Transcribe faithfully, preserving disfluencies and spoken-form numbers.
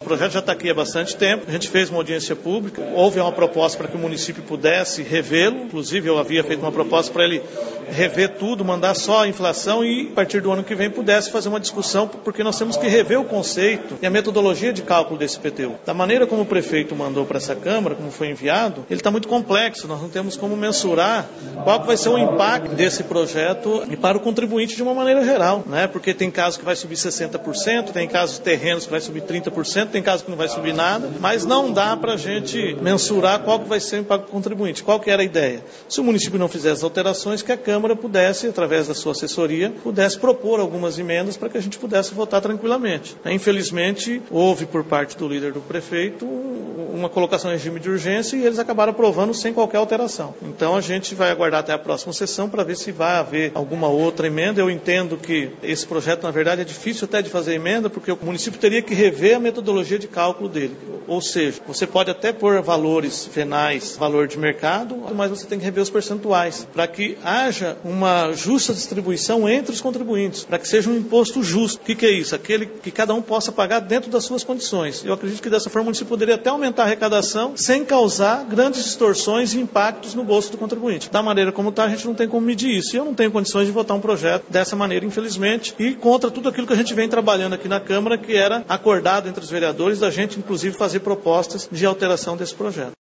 O projeto já está aqui há bastante tempo, a gente fez uma audiência pública, houve uma proposta para que o município pudesse revê-lo, inclusive eu havia feito uma proposta para ele rever tudo, mandar só a inflação e a partir do ano que vem pudesse fazer uma discussão, porque nós temos que rever o conceito e a metodologia de cálculo desse I P T U. Da maneira como o prefeito mandou para essa Câmara, como foi enviado, ele está muito complexo, nós não temos como mensurar qual vai ser o impacto desse projeto e para o contribuinte de uma maneira geral, né? Porque tem casos que vai subir sessenta por cento, tem casos de terrenos que vai subir trinta por cento, tem casos que não vai subir nada, mas não dá para a gente mensurar qual que vai ser o impacto do contribuinte. Qual que era a ideia? Se o município não fizesse as alterações, que a Câmara pudesse, através da sua assessoria, pudesse propor algumas emendas para que a gente pudesse votar tranquilamente. Infelizmente, houve por parte do líder do prefeito uma colocação em regime de urgência e eles acabaram aprovando sem qualquer alteração. Então a gente vai aguardar até a próxima sessão para ver se vai haver alguma outra emenda. Eu entendo que esse projeto, na verdade, é difícil até de fazer emenda, porque o município teria que rever a metodologia de cálculo dele. Ou seja, você pode até pôr valores venais, valor de mercado, mas você tem que rever os percentuais, para que haja uma justa distribuição entre os contribuintes, para que seja um imposto justo. O que, que é isso? Aquele que cada um possa pagar dentro das suas condições. Eu acredito que dessa forma o município poderia até aumentar a arrecadação sem causar grandes distorções e impactos no bolso do contribuinte. Da maneira como está, a gente não tem como medir isso. E eu não tenho condições de votar um projeto dessa maneira, infelizmente, e contra tudo aquilo que a gente vem trabalhando aqui na Câmara, que era acordado entre os vereadores, da gente, inclusive, fazer propostas de alteração desse projeto.